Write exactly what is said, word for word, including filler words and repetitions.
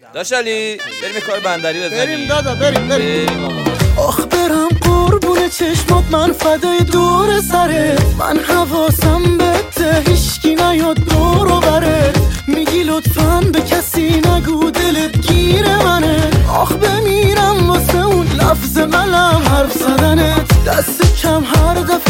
داش علی بریم کار بندری بزنیم. بریم دادا بریم بریم. آخ برم قربون چشمات من فدای دور سره، من حواسم بهته هیشکی نیاد دور و بره، میگی لطفاً به کسی نگو دلت گیر منه، آخ بمیرم واسه اون لفظ ملم حرف زدنت، دست کم هر دفعه